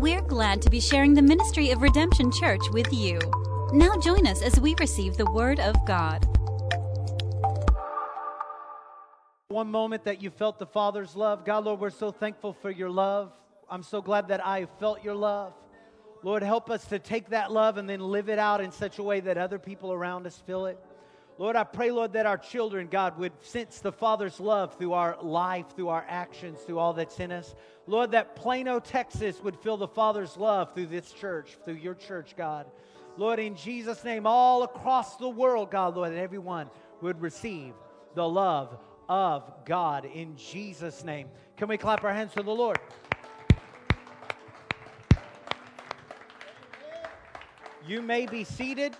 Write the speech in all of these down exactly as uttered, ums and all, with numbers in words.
We're glad to be sharing the ministry of Redemption Church with you. Now join us as we receive the Word of God. One moment that you felt the Father's love. God, Lord, we're so thankful for your love. I'm so glad that I felt your love. Lord, help us to take that love and then live it out in such a way that other people around us feel it. Lord, I pray, Lord, that our children, God, would sense the Father's love through our life, through our actions, through all that's in us. Lord, that Plano, Texas would feel the Father's love through this church, through your church, God. Lord, in Jesus' name, all across the world, God, Lord, that everyone would receive the love of God in Jesus' name. Can we clap our hands to the Lord? You may be seated.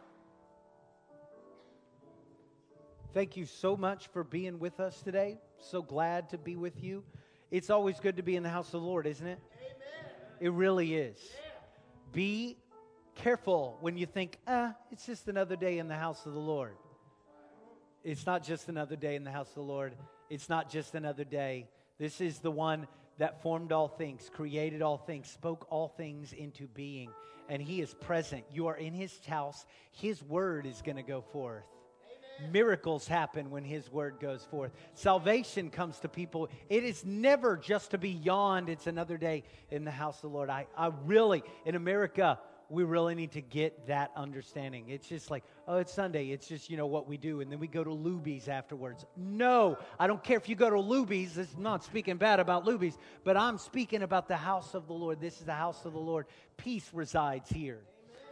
Thank you so much for being with us today. So glad to be with you. It's always good to be in the house of the Lord, isn't it? Amen. It really is. Yeah. Be careful when you think, ah, it's just another day in the house of the Lord. It's not just another day in the house of the Lord. It's not just another day. This is the one that formed all things, created all things, spoke all things into being. And He is present. You are in His house. His word is going to go forth. Miracles happen when His word goes forth. Salvation comes to people. It is never just to be yawned. It's another day in the house of the Lord. I, I really, in America, we really need to get that understanding. It's just like, oh, it's Sunday. It's just, you know, what we do. And then we go to Luby's afterwards. No, I don't care if you go to Luby's. I'm not speaking bad about Luby's, but I'm speaking about the house of the Lord. This is the house of the Lord. Peace resides here.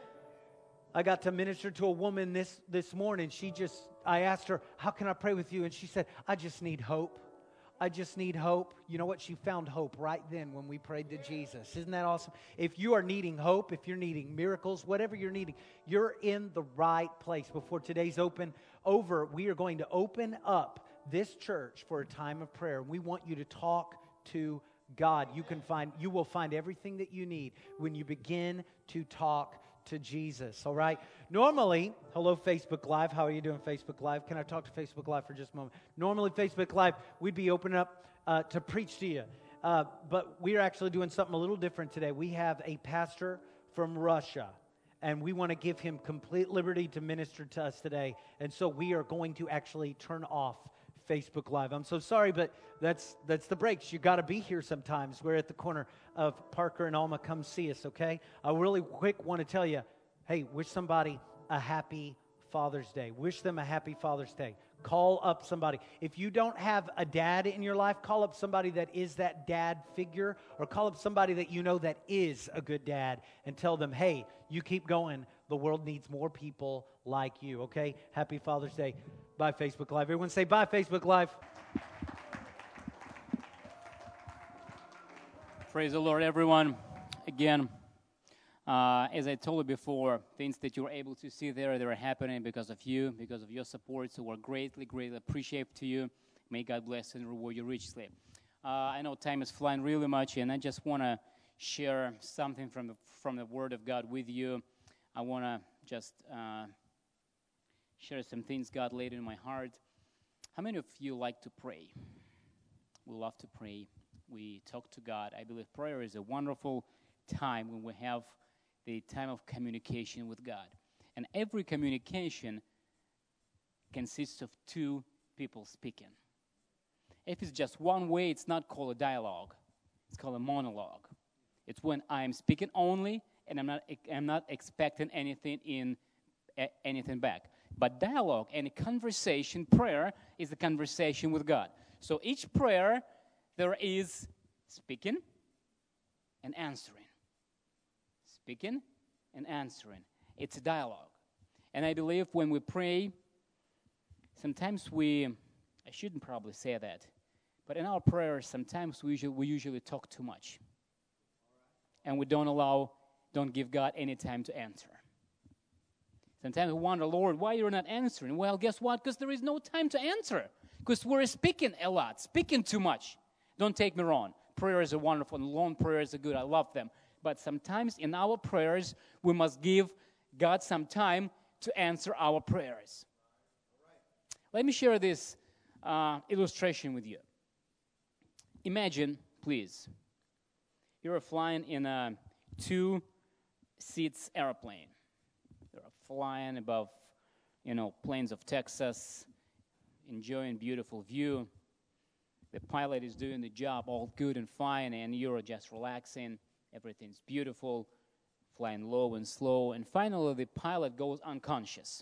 I got to minister to a woman this, this morning. She just, I asked her, how can I pray with you? And she said, I just need hope. I just need hope. You know what? She found hope right then when we prayed to Jesus. Isn't that awesome? If you are needing hope, if you're needing miracles, whatever you're needing, you're in the right place. Before today's open over, we are going to open up this church for a time of prayer. We want you to talk to God. You can find, you will find everything that you need when you begin to talk to Jesus, all right? Normally, hello Facebook Live. How are you doing, Facebook Live? Can I talk to Facebook Live for just a moment? Normally, Facebook Live, we'd be opening up uh, to preach to you. Uh, but we're actually doing something a little different today. We have a pastor from Russia, and we want to give him complete liberty to minister to us today. And so we are going to actually turn off Facebook Live. I'm so sorry, but that's that's the breaks. You got to be here sometimes. We're at the corner of Parker and Alma. Come see us, okay? I really quick want to tell you, hey, wish somebody a happy Father's Day. Wish them a happy Father's Day. Call up somebody. If you don't have a dad in your life, call up somebody that is that dad figure, or call up somebody that you know that is a good dad and tell them, hey, you keep going. The world needs more people like you, okay? Happy Father's Day. Bye, Facebook Live. Everyone say bye, Facebook Live. Praise the Lord, everyone. Again, uh, as I told you before, things that you were able to see there, they are happening because of you, because of your support. So we're greatly, greatly appreciative to you. May God bless and reward you richly. Uh, I know time is flying really much, and I just want to share something from the, from the Word of God with you. I want to just uh, share some things God laid in my heart. How many of you like to pray? We love to pray. We talk to God. I believe prayer is a wonderful time when we have the time of communication with God. And every communication consists of two people speaking. If it's just one way, it's not called a dialogue. It's called a monologue. It's when I'm speaking only, and I'm not I'm not expecting anything in anything back. But dialogue and a conversation, prayer, is a conversation with God. So each prayer, there is speaking and answering. Speaking and answering. It's a dialogue. And I believe when we pray, sometimes we, I shouldn't probably say that, but in our prayers, sometimes we usually, we usually talk too much. And we don't allow, don't give God any time to answer. Sometimes we wonder, Lord, why you're not answering? Well, guess what? Because there is no time to answer. Because we're speaking a lot, speaking too much. Don't take me wrong. Prayers are wonderful, and long prayers are good. I love them. But sometimes in our prayers, we must give God some time to answer our prayers. Let me share this uh, illustration with you. Imagine, please, you're flying in a two seats airplane. They're flying above, you know, plains of Texas, enjoying beautiful view. The pilot is doing the job all good and fine, and you're just relaxing. Everything's beautiful, flying low and slow. And finally, the pilot goes unconscious.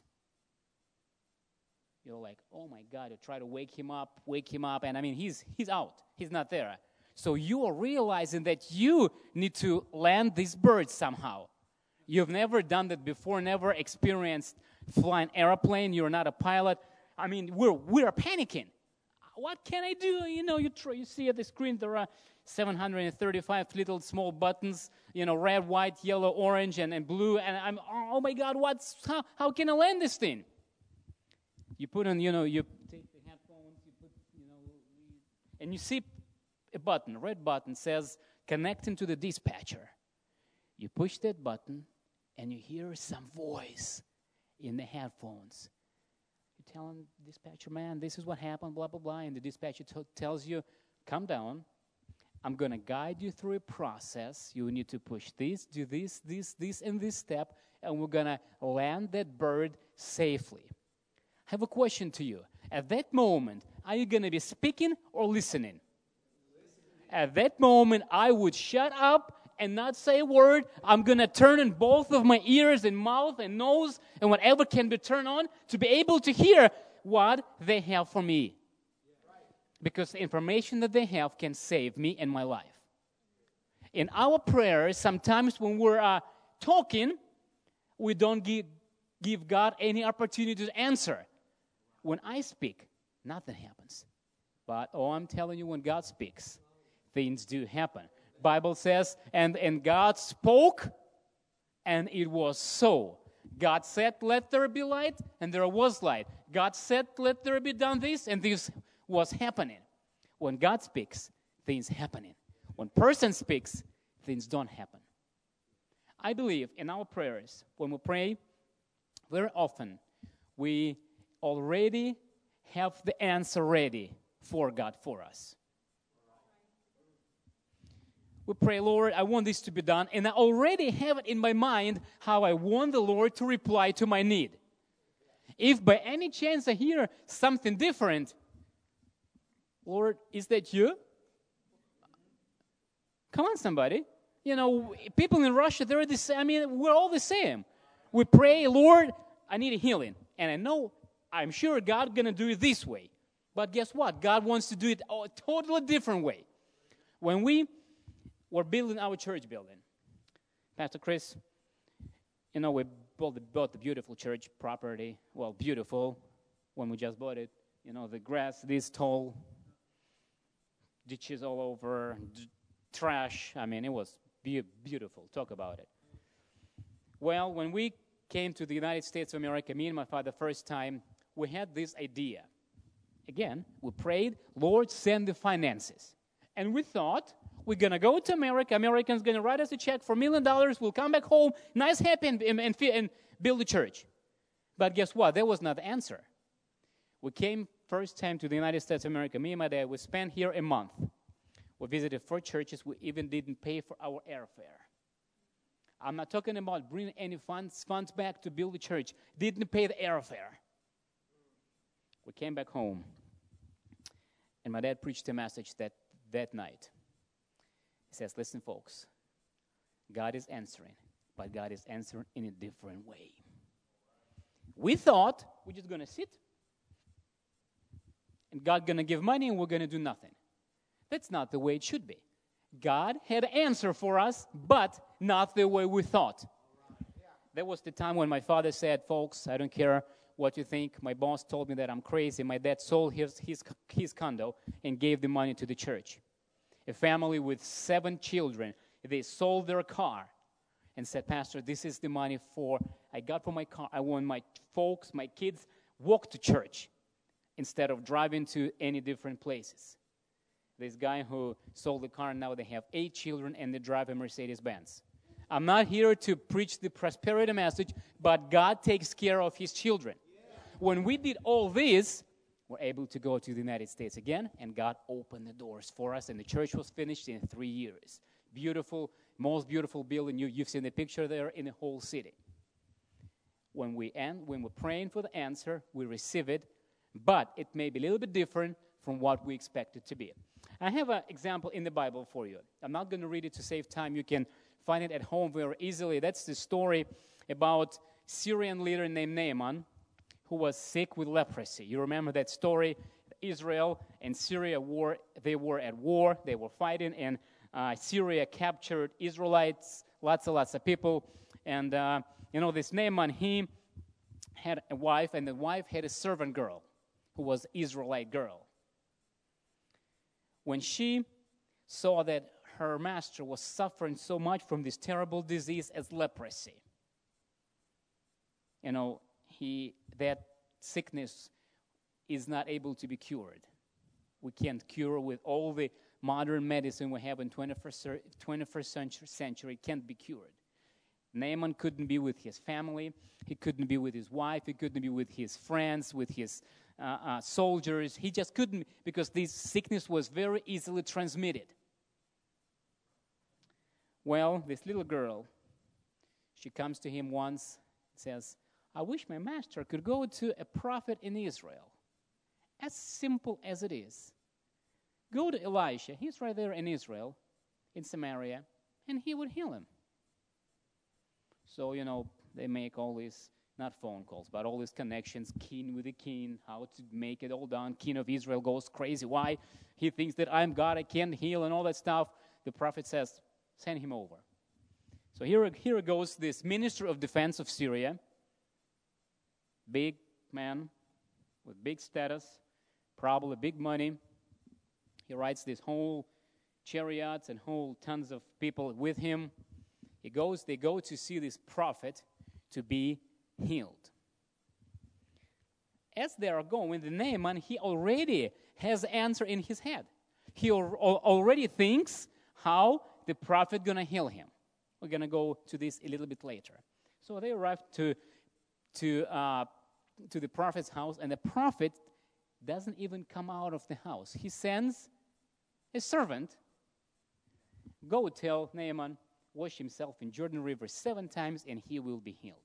You're like, oh my God, you try to wake him up, wake him up. And I mean, he's he's out. He's not there. So you are realizing that you need to land this bird somehow. You've never done that before, never experienced flying airplane. You're not a pilot. I mean, we're we're panicking. What can I do? You know, you try, you see at the screen there are seven hundred thirty-five little small buttons, you know, red, white, yellow, orange, and, and blue. And I'm, oh my God, what's how, how can I land this thing? You put on, you know, you take the headphones, you put, you know, and you see a button, a red button says connecting to the dispatcher. You push that button, and you hear some voice in the headphones. You're telling the dispatcher, man, this is what happened, blah, blah, blah. And the dispatcher t- tells you, calm down. I'm going to guide you through a process. You need to push this, do this, this, this, and this step, and we're going to land that bird safely. I have a question to you. At that moment, are you going to be speaking or listening? At that moment, I would shut up and not say a word. I'm going to turn on both of my ears and mouth and nose and whatever can be turned on to be able to hear what they have for me. Because the information that they have can save me and my life. In our prayers, sometimes when we're uh, talking, we don't give, give God any opportunity to answer. When I speak, nothing happens. But, oh, I'm telling you, when God speaks, things do happen. Bible says, and, and God spoke, and it was so. God said, let there be light, and there was light. God said, let there be done this, and this was happening. When God speaks, things happening. When person speaks, things don't happen. I believe in our prayers, when we pray, very often we already have the answer ready for God for us. We pray, Lord, I want this to be done, and I already have it in my mind how I want the Lord to reply to my need. If by any chance I hear something different, Lord, is that you? Come on, somebody. You know, people in Russia, they're the same. I mean, we're all the same. We pray, Lord, I need a healing. And I know, I'm sure God's going to do it this way. But guess what? God wants to do it a totally different way. When we were building our church building, Pastor Chris, you know, we bought the, bought the beautiful church property. Well, beautiful when we just bought it. You know, the grass this tall, ditches all over, d- trash. I mean, it was be- beautiful. Talk about it. Well, when we came to the United States of America, me and my father, first time, we had this idea. Again, we prayed, Lord, send the finances. And we thought, we're going to go to America. Americans going to write us a check for a million dollars. We'll come back home, nice, happy, and, and, and, and build a church. But guess what? That was not the answer. We came first time to the United States of America. Me and my dad, we spent here a month. We visited four churches. We even didn't pay for our airfare. I'm not talking about bringing any funds, funds back to build a church. Didn't pay the airfare. We came back home. And my dad preached a message that, that night. He says, listen, folks, God is answering, but God is answering in a different way. We thought we're just going to sit, and God going to give money, and we're going to do nothing. That's not the way it should be. God had an answer for us, but not the way we thought. That was the time when my father said, folks, I don't care what you think. My boss told me that I'm crazy. My dad sold his, his, his condo and gave the money to the church. A family with seven children, they sold their car and said, Pastor, this is the money for, I got for my car. I want my folks, my kids, walk to church instead of driving to any different places. This guy who sold the car, now they have eight children and they drive a Mercedes-Benz. I'm not here to preach the prosperity message, but God takes care of his children. Yeah. When we did all this, we're able to go to the United States again, and God opened the doors for us, and the church was finished in three years. beautiful, most beautiful building. You, you've seen the picture there in the whole city. When, we end, when we're praying for the answer, we receive it, but it may be a little bit different from what we expect it to be. I have an example in the Bible for you. I'm not going to read it to save time. You can find it at home very easily. That's the story about Syrian leader named Naaman, who was sick with leprosy. You remember that story? Israel and Syria war, they were at war, they were fighting, and uh, Syria captured Israelites, lots and lots of people. And, uh, you know, this Naaman, he had a wife, and the wife had a servant girl who was an Israelite girl. When she saw that her master was suffering so much from this terrible disease as leprosy, you know, he that sickness is not able to be cured. We can't cure with all the modern medicine we have in twenty-first, twenty-first century. It can't be cured. Naaman couldn't be with his family. He couldn't be with his wife. He couldn't be with his friends, with his uh, uh, soldiers. He just couldn't, because this sickness was very easily transmitted. Well, this little girl, she comes to him once and says, I wish my master could go to a prophet in Israel. As simple as it is. Go to Elisha. He's right there in Israel, in Samaria, and he would heal him. So, you know, they make all these, not phone calls, but all these connections, king with the king, how to make it all done. King of Israel goes crazy. Why? He thinks that I'm God, I can't heal, and all that stuff. The prophet says, send him over. So here, here goes this minister of defense of Syria, big man with big status, probably big money. He rides this whole chariots and whole tons of people with him. He goes, they go to see this prophet to be healed. As they are going, the Naaman, he already has the answer in his head. He al- already thinks how the prophet going to heal him. We're going to go to this a little bit later. So they arrive to, to, uh, to the prophet's house, and the prophet doesn't even come out of the house. He sends a servant, go tell Naaman, wash himself in Jordan River seven times and he will be healed.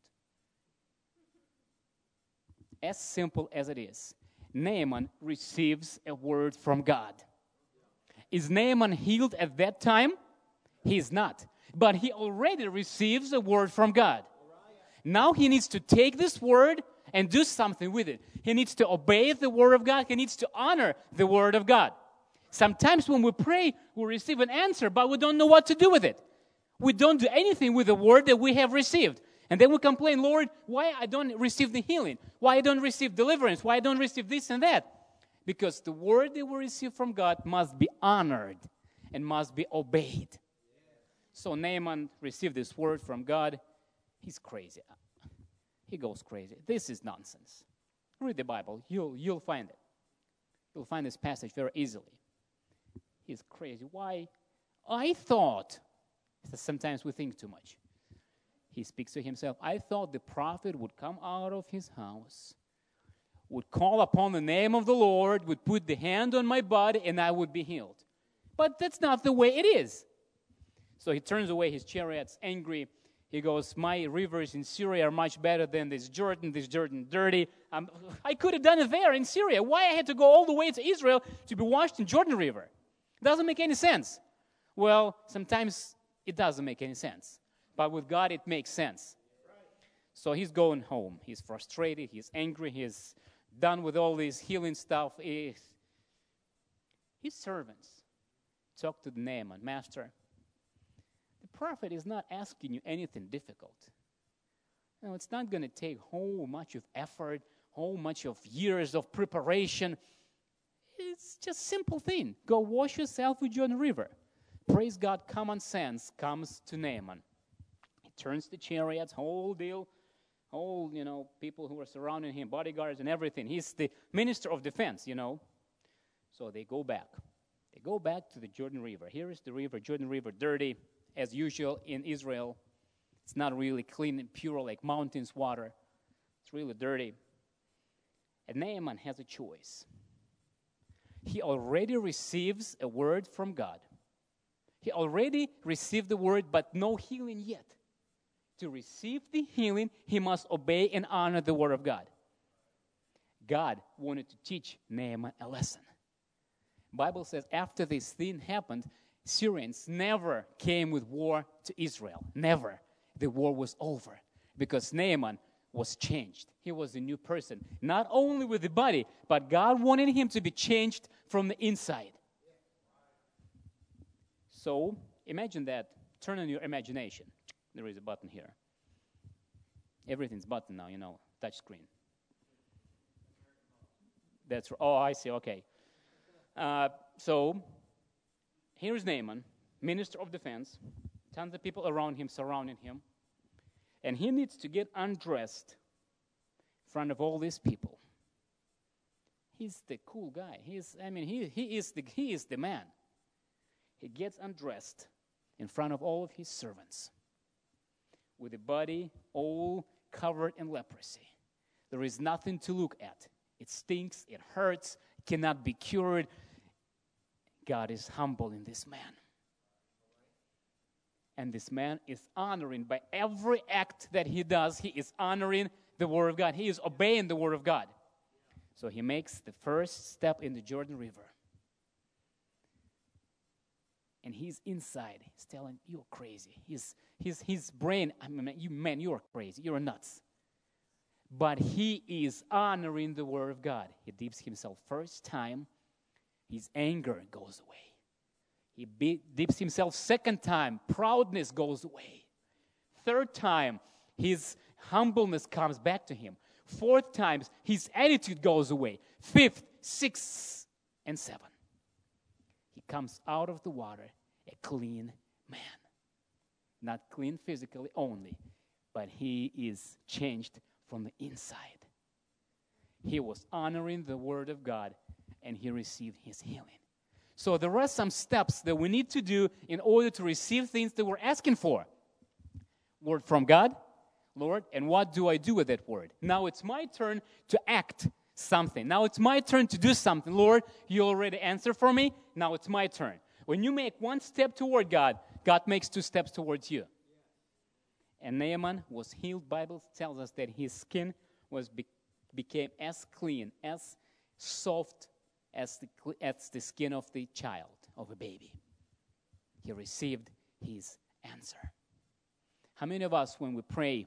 As simple as it is, Naaman receives a word from God. Is Naaman healed at that time? He is not. But he already receives a word from God. Now he needs to take this word and do something with it. He needs to obey the word of God. He needs to honor the word of God. Sometimes when we pray, we receive an answer, but we don't know what to do with it. We don't do anything with the word that we have received. And then we complain, Lord, why I don't receive the healing? Why I don't receive deliverance? Why I don't receive this and that? Because the word that we receive from God must be honored and must be obeyed. So Naaman received this word from God. He's crazy. He goes crazy. This is nonsense. Read the Bible. You'll, you'll find it. You'll find this passage very easily. He's crazy. Why? I thought... Sometimes we think too much. He speaks to himself. I thought the prophet would come out of his house, would call upon the name of the Lord, would put the hand on my body, and I would be healed. But that's not the way it is. So he turns away his chariots, angry. He goes, my rivers in Syria are much better than this Jordan. This Jordan dirty. Um, I could have done it there in Syria. Why I had to go all the way to Israel to be washed in Jordan River? Doesn't make any sense. Well, sometimes it doesn't make any sense. But with God, it makes sense. So he's going home. He's frustrated. He's angry. He's done with all this healing stuff. He, his servants talk to the Naaman, Master, the prophet is not asking you anything difficult. You know, it's not going to take whole much of effort, whole much of years of preparation. It's just a simple thing. Go wash yourself with Jordan River. Praise God, common sense comes to Naaman. He turns the chariots, whole deal, whole, you know, people who are surrounding him, bodyguards and everything. He's the minister of defense, you know. So they go back. They go back to the Jordan River. Here is the river, Jordan River, dirty, as usual in Israel. It's not really clean and pure like mountains water. It's really dirty. And Naaman has a choice. He already receives a word from God. He already received the word, but no healing yet. To receive the healing, he must obey and honor the word of God. God wanted to teach Naaman a lesson. Bible says after this thing happened, Syrians never came with war to Israel. Never. The war was over because Naaman was changed. He was a new person. Not only with the body, but God wanted him to be changed from the inside. So, imagine that. Turn on your imagination. There is a button here. Everything's button now, you know, touch screen. That's, oh, I see, okay. Uh, so, here's Naaman, minister of defense, tons of people around him, surrounding him, and he needs to get undressed in front of all these people. He's the cool guy. He's, I mean, he, he, is the, he is the man. He gets undressed in front of all of his servants with a body all covered in leprosy. There is nothing to look at. It stinks, it hurts, cannot be cured. God is humble in this man. And this man is honoring, by every act that he does, he is honoring the Word of God. He is obeying the Word of God. So he makes the first step in the Jordan River. And he's inside. He's telling, you're crazy. His, his, his brain, I mean, you man, you're crazy. You're nuts. But he is honoring the Word of God. He dips himself first time. His anger goes away. He be, dips himself second time. Proudness goes away. Third time, his humbleness comes back to him. Fourth time, his attitude goes away. Fifth, sixth, and seven. He comes out of the water a clean man. Not clean physically only, but he is changed from the inside. He was honoring the Word of God, and he received his healing. So there are some steps that we need to do in order to receive things that we're asking for. Word from God, Lord, and what do I do with that word? Now it's my turn to act something. Now it's my turn to do something. Lord, you already answered for me. Now it's my turn. When you make one step toward God, God makes two steps towards you. And Naaman was healed. Bible tells us that his skin was be, became as clean, as soft as the, as the skin of the child, of a baby. He received his answer. How many of us, when we pray,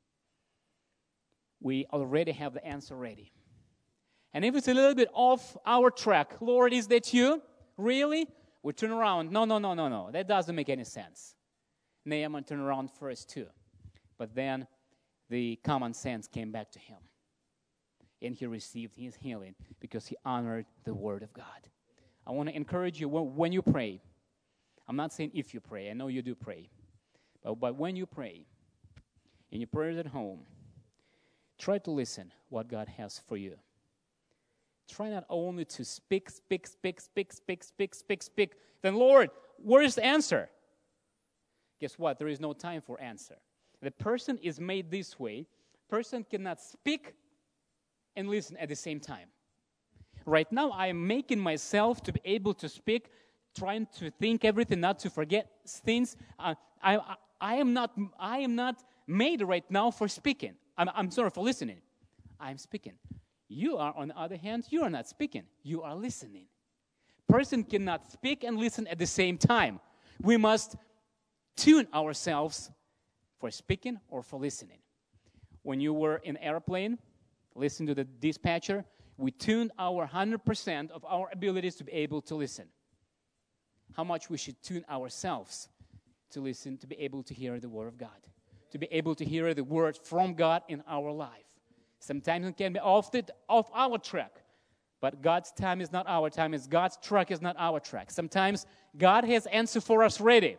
we already have the answer ready? And if it's a little bit off our track, Lord, is that you? Really? We turn around. No, no, no, no, no. That doesn't make any sense. Naaman turned around first too. But then the common sense came back to him. And he received his healing because he honored the Word of God. I want to encourage you, when you pray, I'm not saying if you pray. I know you do pray. But, but when you pray, in your prayers at home, try to listen what God has for you. Try not only to speak, speak, speak, speak, speak, speak, speak, speak. Then, Lord, where is the answer? Guess what? There is no time for answer. The person is made this way. Person cannot speak and listen at the same time. Right now, I am making myself to be able to speak, trying to think everything, not to forget things. Uh, I, I, I am not. I am not made right now for speaking. I'm, I'm sorry for listening. I'm speaking. You are, on the other hand, you are not speaking. You are listening. Person cannot speak and listen at the same time. We must tune ourselves for speaking or for listening. When you were in an airplane, listen to the dispatcher, we tuned our one hundred percent of our abilities to be able to listen. How much we should tune ourselves to listen, to be able to hear the Word of God, to be able to hear the Word from God in our life. Sometimes it can be off, the, off our track, but God's time is not our time. It's God's track is not our track. Sometimes God has answer for us ready,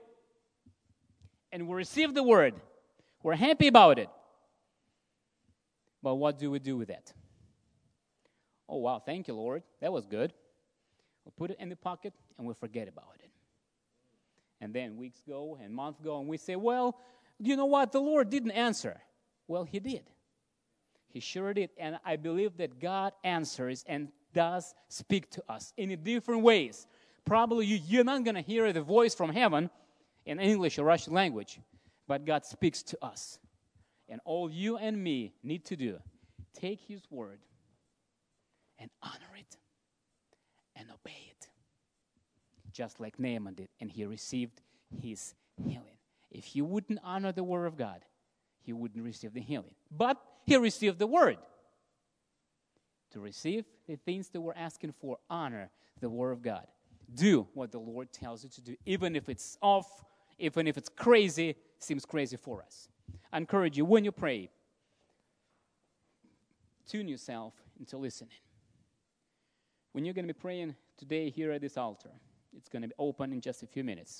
and we receive the Word. We're happy about it. But what do we do with that? Oh, wow, thank you, Lord. That was good. We'll put it in the pocket, and we'll forget about it. And then weeks go and months go, and we say, well, you know what? The Lord didn't answer. Well, He did. He sure did. And I believe that God answers and does speak to us in different ways. Probably you, you're not going to hear the voice from heaven in English or Russian language, but God speaks to us. And all you and me need to do, take His word and honor it and obey it. Just like Naaman did, and he received his healing. If he wouldn't honor the word of God, he wouldn't receive the healing. But he received the word. To receive the things that we're asking for, honor the word of God. Do what the Lord tells you to do, even if it's off, even if it's crazy, seems crazy for us. I encourage you, when you pray, tune yourself into listening. When you're going to be praying today here at this altar, it's going to be open in just a few minutes.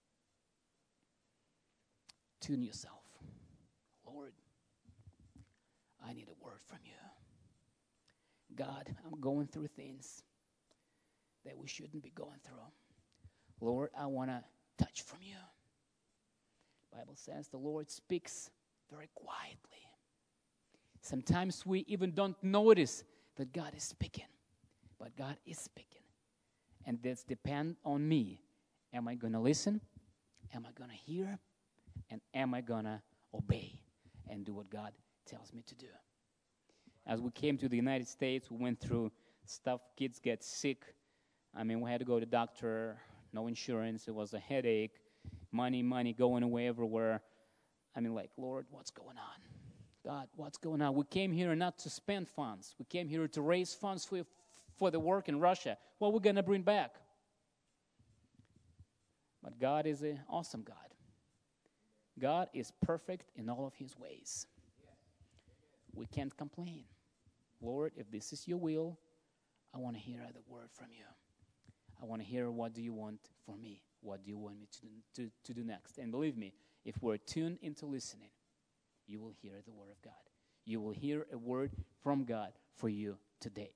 Tune yourself. Lord, I need a word from you. God, I'm going through things that we shouldn't be going through. Lord, I want to touch from you. The Bible says the Lord speaks very quietly. Sometimes we even don't notice that God is speaking, but God is speaking. And this depends on me. Am I going to listen? Am I going to hear? And am I going to obey and do what God tells me to do? As we came to the United States, we went through stuff. Kids get sick. I mean, we had to go to the doctor, no insurance. It was a headache, money, money going away everywhere. I mean, like, Lord, what's going on? God, what's going on? We came here not to spend funds. We came here to raise funds for, for the work in Russia. What we're going to bring back? But God is an awesome God. God is perfect in all of His ways. We can't complain. Lord, if this is your will, I want to hear the word from you. I want to hear, what do you want for me? What do you want me to, to, to do next? And believe me, if we're tuned into listening, you will hear the word of God. You will hear a word from God for you today.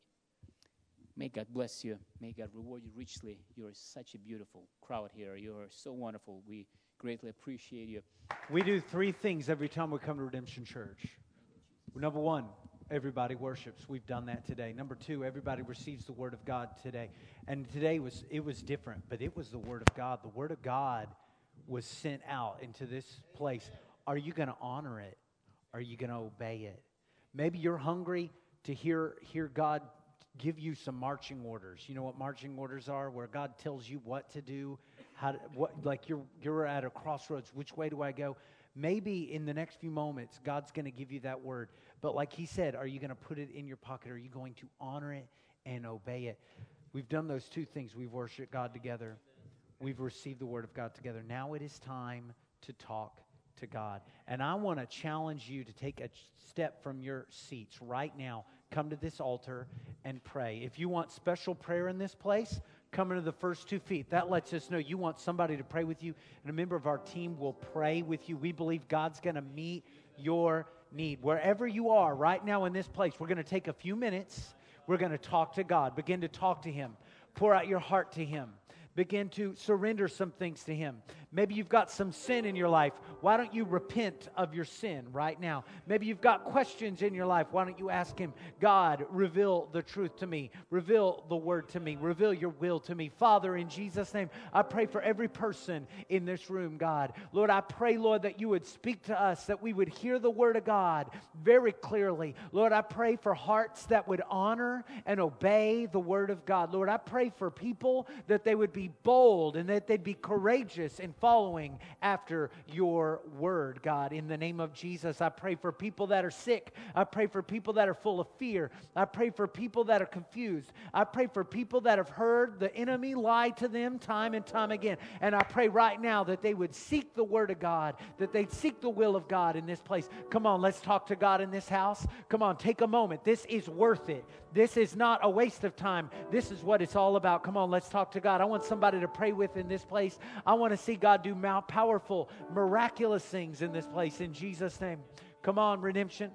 May God bless you. May God reward you richly. You're such a beautiful crowd here. You're so wonderful. We greatly appreciate you. We do three things every time we come to Redemption Church. Number one, everybody worships. We've done that today. Number two, everybody receives the Word of God today. And today was it was different, but it was the Word of God. The Word of God was sent out into this place. Are you going to honor it? Are you going to obey it? Maybe you're hungry to hear hear God give you some marching orders. You know what marching orders are? Where God tells you what to do, how to, what like you're you're at a crossroads. Which way do I go? Maybe in the next few moments, God's going to give you that word. But like He said, are you going to put it in your pocket? Are you going to honor it and obey it? We've done those two things. We've worshiped God together. We've received the Word of God together. Now it is time to talk to God. And I want to challenge you to take a step from your seats right now. Come to this altar and pray. If you want special prayer in this place, come into the first two feet. That lets us know you want somebody to pray with you, and a member of our team will pray with you. We believe God's going to meet your need. Wherever you are right now in this place, we're going to take a few minutes. We're going to talk to God. Begin to talk to Him. Pour out your heart to Him. Begin to surrender some things to Him. Maybe you've got some sin in your life. Why don't you repent of your sin right now? Maybe you've got questions in your life. Why don't you ask Him, God, reveal the truth to me. Reveal the Word to me. Reveal your will to me. Father, in Jesus' name, I pray for every person in this room, God. Lord, I pray, Lord, that you would speak to us, that we would hear the Word of God very clearly. Lord, I pray for hearts that would honor and obey the Word of God. Lord, I pray for people that they would be bold and that they'd be courageous in following after your word, God. In the name of Jesus, I pray for people that are sick. I pray for people that are full of fear. I pray for people that are confused. I pray for people that have heard the enemy lie to them time and time again. And I pray right now that they would seek the word of God, that they'd seek the will of God in this place. Come on, let's talk to God in this house. Come on, take a moment. This is worth it. This is not a waste of time. This is what it's all about. Come on, let's talk to God. I want somebody to pray with in this place. I want to see God do powerful, miraculous things in this place. In Jesus' name. Come on, Redemption.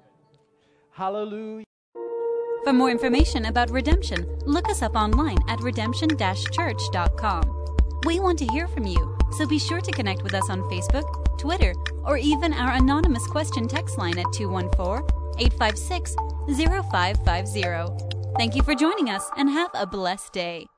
Hallelujah. For more information about Redemption, look us up online at redemption dash church dot com. We want to hear from you, so be sure to connect with us on Facebook, Twitter, or even our anonymous question text line at two one four, eight five six, zero five five zero. Thank you for joining us, and have a blessed day.